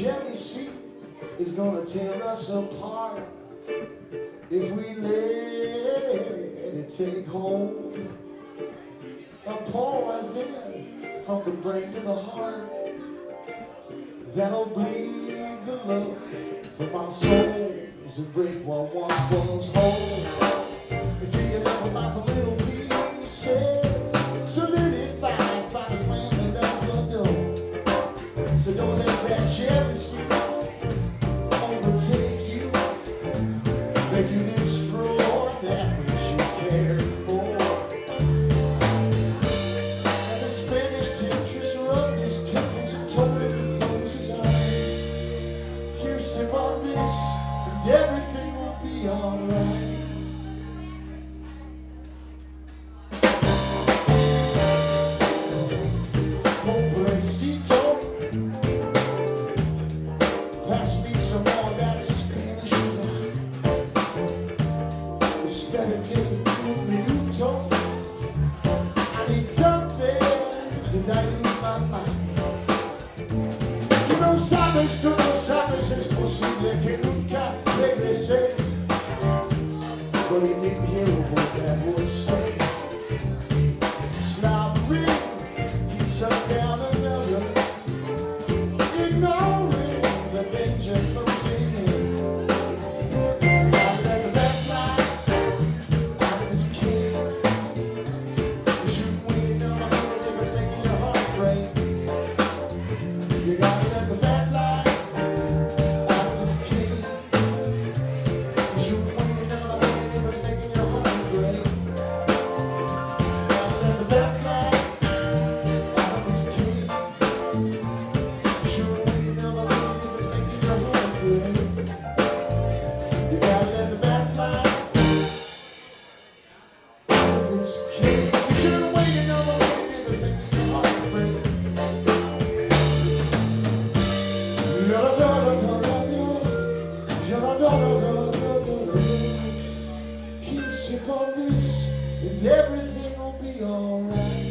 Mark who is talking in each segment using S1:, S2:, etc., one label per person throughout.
S1: jealousy is gonna tear us apart if we let it take hold. A poison from the brain to the heart that'll bleed the love from our souls and break what once was whole. Until you never lost a little pieces, solidified by the slamming of your door. So don't let that jealousy overtake you, make you destroy that which you cared for. And the Spanish temptress rubbed his temples and told him to close his eyes. You sip on this, and everything will be alright. Pass me some more of that Spanish fly. It's better take un minuto. I need something to dilute my mind. Tú no sabes, es posible que nunca regrese. But he didn't hear what that voice said. Snobbery, he sat down another, ignoring the danger closing in. You gotta let the bad fly out of this cave. You shouldn't wait another minute if it's making your heart break. You gotta let the bad fly out of this cave. You shouldn't wait another minute if it's making your heart break. You gotta let the bad fly out of this cave. You shouldn't wait another minute if it's making your heart break. You gotta let the bad fly out of its cage. You shouldn't wait another minute if it's making your heart break. La la la la la la la la la la la. You sip on this, and everything will be alright.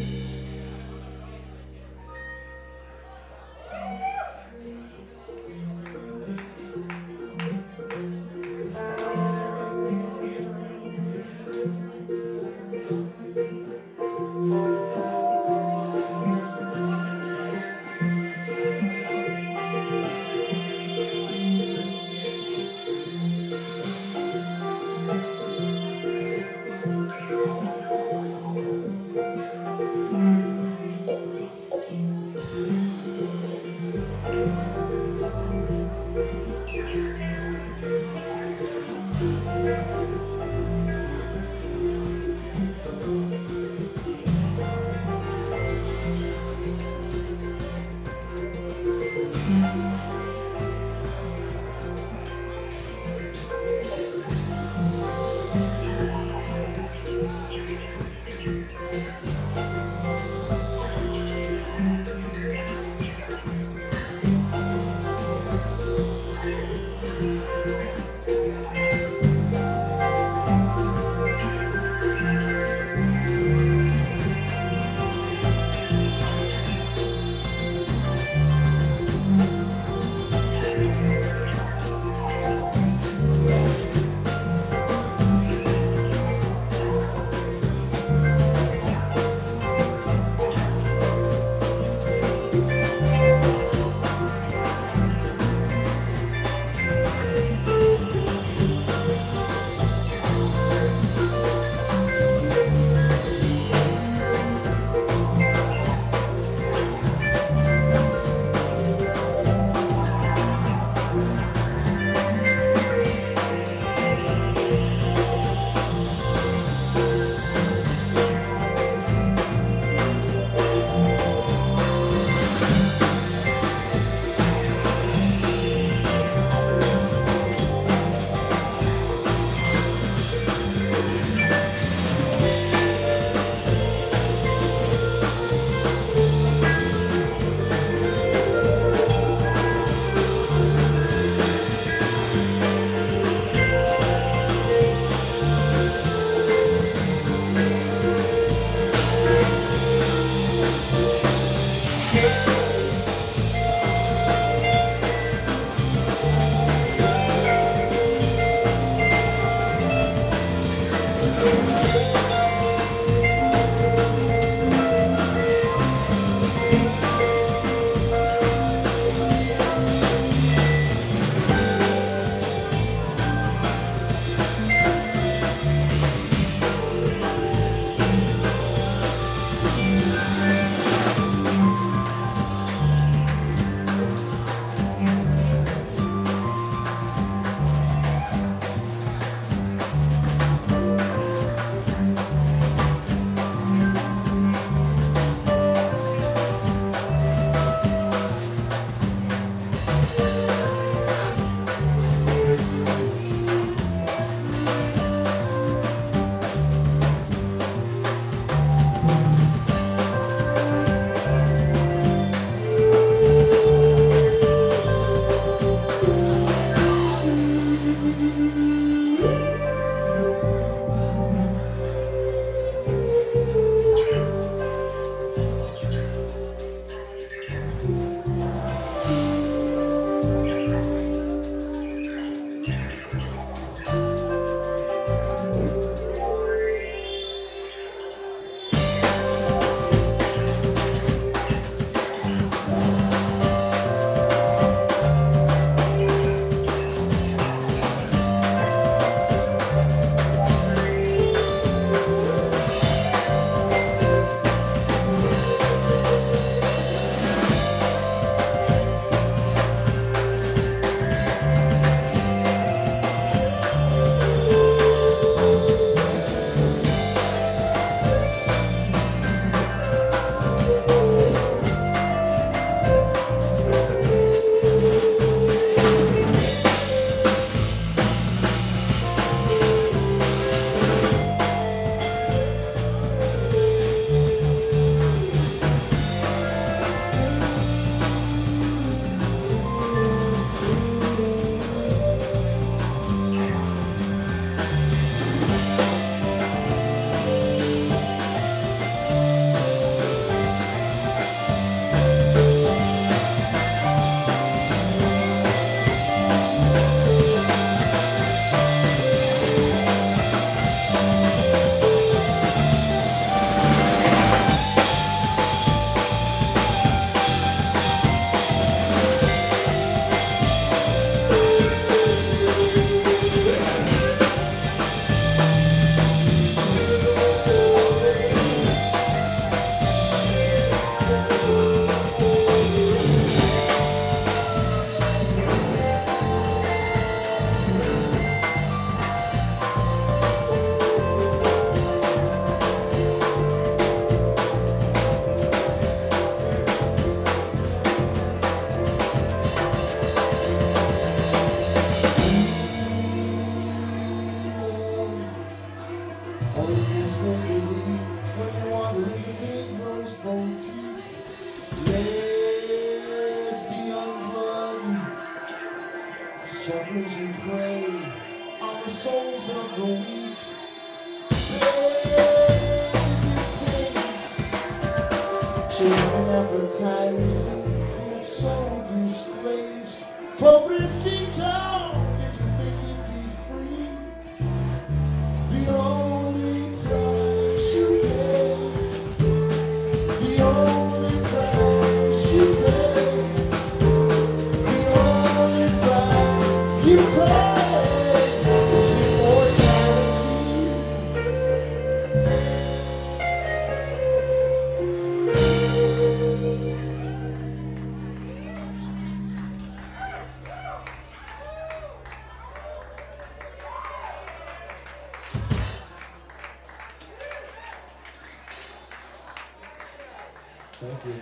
S1: shepherds who prey on the souls of the weak. Children advertising, yet so displaced. Pobrecito, did you think you'd be free? The only price you pay, the only price you pay, the only price you pay is immortality. Thank you.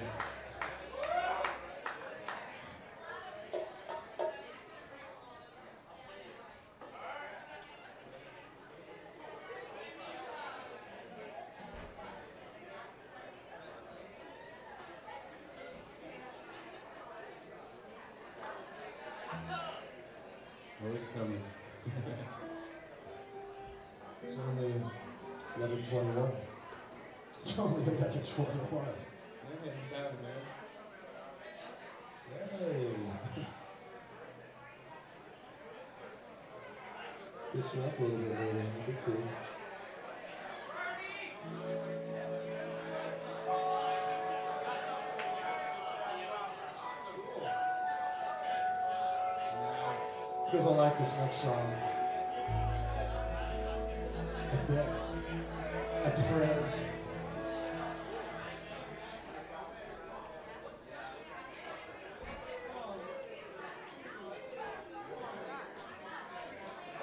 S2: Oh, it's coming.
S1: It's only 11:21. It's only 11:21.
S2: Yeah, he's out of there.
S1: Hey. Get you up a little bit later. That'd be cool. You guys all like this next song? I pray